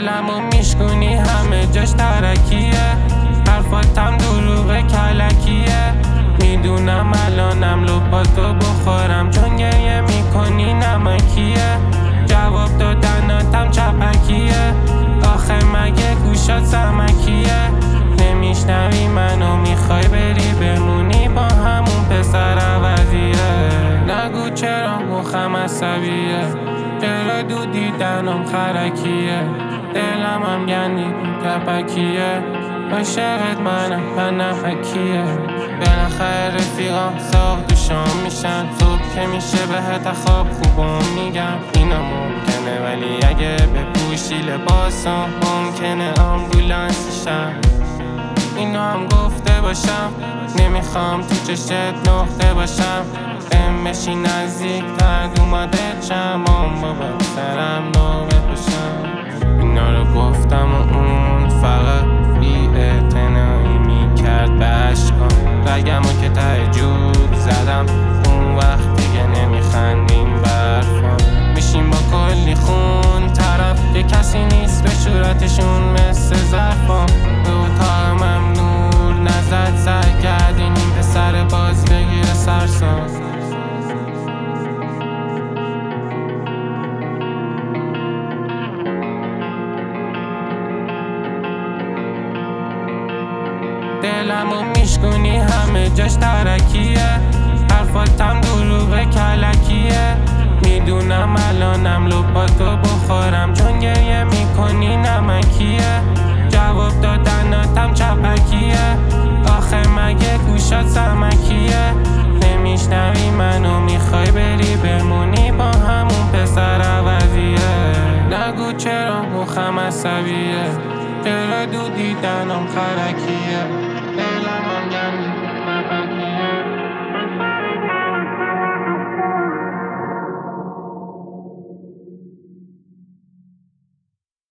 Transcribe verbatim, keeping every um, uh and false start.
دلمو میشکونی همه جاش ترکیه، حرفاتم دروغ کلکیه. میدونم الانم لپاتو بخورم چون گریه میکنی نمکیه. جواب دادناتم چپکیه، آخه مگه گوشات سمکیه؟ نمیشنوی منو میخوای بری بمونی با همون پسر عوضیه. نگو چرا مخم عصبیه، چرا دو دیدنم خرکیه. دلم هم گندی کپکیه، عاشقت منم پنفکیه. بالاخره رفیقام ساق دوشام میشن، صبح که میشه بهت خواب خوبم میگم. اینا ممکنه ولی اگه بپوشی لباسم ممکنه آمبولانس شم. اینو هم گفته باشم، نمیخوام تو چشت نقطه باشم. بهم بشی نزدیک تر اومده چم، بابا سرم نو بپوشم. اینا رو گفتم و اون فقط بی اعتنایی میکرد به عشقام. رگمو که ته جوب زدم اون وقت دیگه نمیخندیم برفان. میشیم با کلی خون طرف که کسی نیست به صورتشون مثل ظرفان. به اتاق ممنور نزد سر کردین این پسر باز بگیره سرسان. دلمو میشکونی همه جاش ترکیه، حرفاتم دروغ کلکیه. میدونم الانم لپاتو بخورم چون گریه میکنی نمکیه. جواب دادناتم چپکیه، آخه مگه گوشات سمکیه؟ نمیشنوی منو میخوای بری بمونی با همون پسر عوضیه. نگو چرا مخم عصبیه، چرا دو دیدنم خرکیه.